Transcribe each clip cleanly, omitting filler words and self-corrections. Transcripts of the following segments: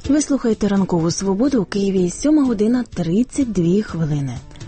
Ви слухаєте «Ранкову свободу» у Києві, 7:32.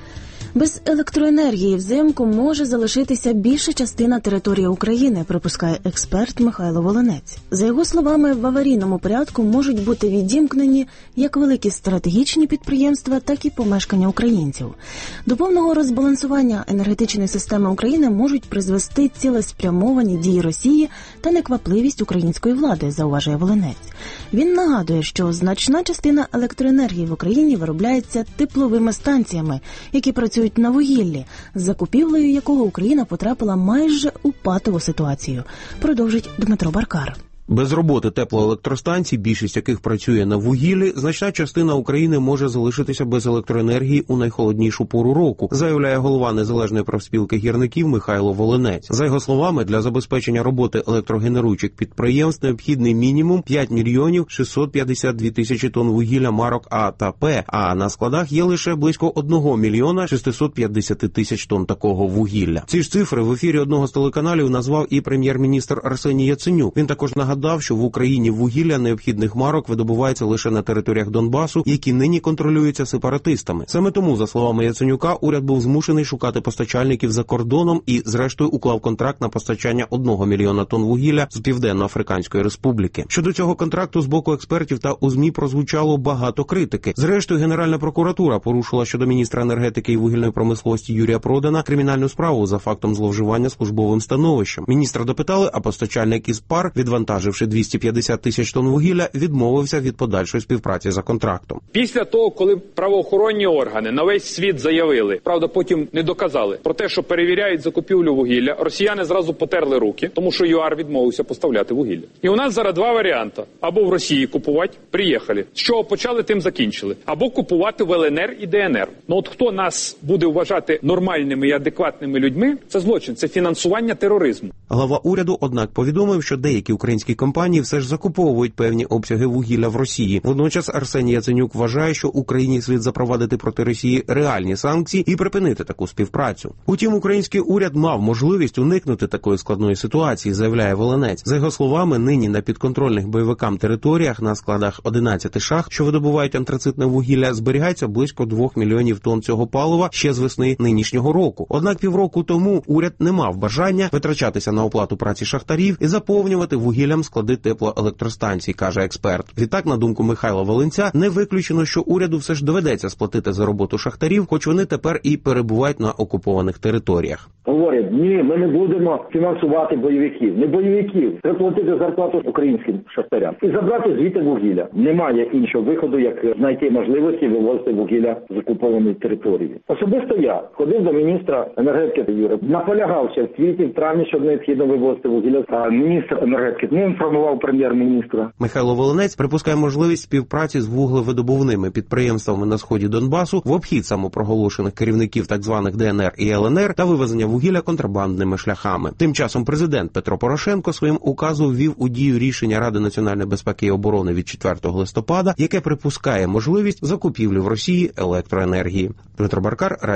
Без електроенергії взимку може залишитися більша частина території України, припускає експерт Михайло Волинець. За його словами, в аварійному порядку можуть бути відімкнені як великі стратегічні підприємства, так і помешкання українців. До повного розбалансування енергетичної системи України можуть призвести цілеспрямовані дії Росії та неквапливість української влади, зауважує Волинець. Він нагадує, що значна частина електроенергії в Україні виробляється тепловими станціями, які працюють на вугіллі, з закупівлею якого Україна потрапила майже у патову ситуацію, продовжить Дмитро Баркар. Без роботи теплоелектростанцій, більшість яких працює на вугіллі, значна частина України може залишитися без електроенергії у найхолоднішу пору року, заявляє голова Незалежної профспілки гірників Михайло Волинець. За його словами, для забезпечення роботи електрогенеруючих підприємств необхідний мінімум 5 мільйонів 652 тисячі тонн вугілля марок А та П, а на складах є лише близько 1 мільйона 650 тисяч тонн такого вугілля. Ці ж цифри в ефірі одного з телеканалів назвав і прем'єр-міністр Арсеній Яценюк. Він також нагадав, що в Україні вугілля необхідних марок видобувається лише на територіях Донбасу, які нині контролюються сепаратистами. Саме тому, за словами Яценюка, уряд був змушений шукати постачальників за кордоном і, зрештою, уклав контракт на постачання 1 мільйона тонн вугілля з Південно-Африканської Республіки. Щодо цього контракту з боку експертів та у ЗМІ прозвучало багато критики. Зрештою, Генеральна прокуратура порушила щодо міністра енергетики і вугільної промисловості Юрія Продана кримінальну справу за фактом зловживання службовим становищем. Міністра допитали, а постачальник із ПАР, відвантаживши 250 тисяч тонн вугілля, відмовився від подальшої співпраці за контрактом. Після того, коли правоохоронні органи на весь світ заявили, правда потім не доказали, про те, що перевіряють закупівлю вугілля, росіяни зразу потерли руки, тому що ЮАР відмовився поставляти вугілля. І у нас зараз два варіанти. Або в Росії купувати, приїхали. З чого почали, тим закінчили. Або купувати в ЛНР і ДНР. Ну от хто нас буде вважати нормальними і адекватними людьми, це злочин, це фінансування тероризму. Глава уряду, однак, повідомив, що деякі українські компанії все ж закуповують певні обсяги вугілля в Росії. Водночас Арсеній Яценюк вважає, що Україні слід запровадити проти Росії реальні санкції і припинити таку співпрацю. Утім, український уряд мав можливість уникнути такої складної ситуації, заявляє Волинець. За його словами, нині на підконтрольних бойовикам територіях на складах 11 шахт, що видобувають антрацитне вугілля, зберігається близько 2 мільйонів тонн цього палива ще з весни нинішнього року. Однак півроку тому уряд не мав бажання витрачатися на оплату праці шахтарів і заповнювати вугіллям склади теплоелектростанцій, каже експерт. Відтак, на думку Михайла Волинця, не виключено, що уряду все ж доведеться сплатити за роботу шахтарів, хоч вони тепер і перебувають на окупованих територіях. Говорять, ні, ми не будемо фінансувати бойовиків. Не бойовиків. Треба платити зарплату українським шахтарям. І забрати звідти вугілля. Немає іншого виходу, як знайти можливості вивозити вугілля з окупованої території. Особисто я ходив до міністра енергетики Юри. Наполягався в квітні, в травні, щоб необхідно вивозити вугілля. А міністр енергетики не інформував прем'єр-міністра. Михайло Волинець припускає можливість співпраці з вуглевидобувними підприємствами на сході Донбасу в обхід самопроголошених керівників так званих ДНР і ЛНР та вивезення вугілля контрабандними шляхами. Тим часом президент Петро Порошенко своїм указом ввів у дію рішення Ради національної безпеки і оборони від 4 листопада, яке припускає можливість закупівлі в Росії електроенергії. Дмитро Баркар,